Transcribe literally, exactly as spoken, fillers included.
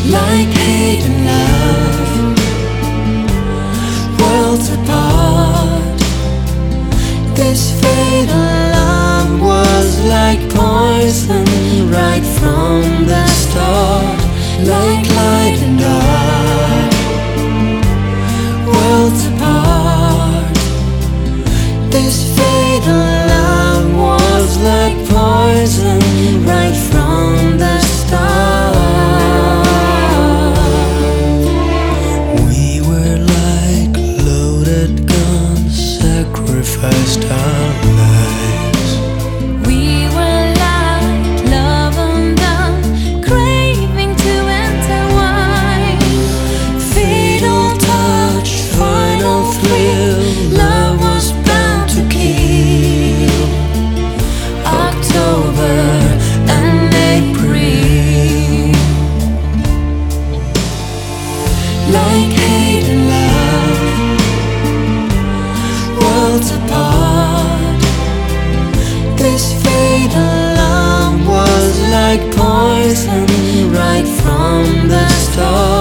like hate and love, worlds apart. This fatal love was like poison right from the start, like light and dark, worlds apart. This fatal love was like poison right from the start. We were like loaded guns, sacrificed our lives. We were like love undone, craving to intertwine. Fatal touch, final thrill, love was bound to kill. October and April, like hate and love, worlds apart. This fatal love was like poison right from the start.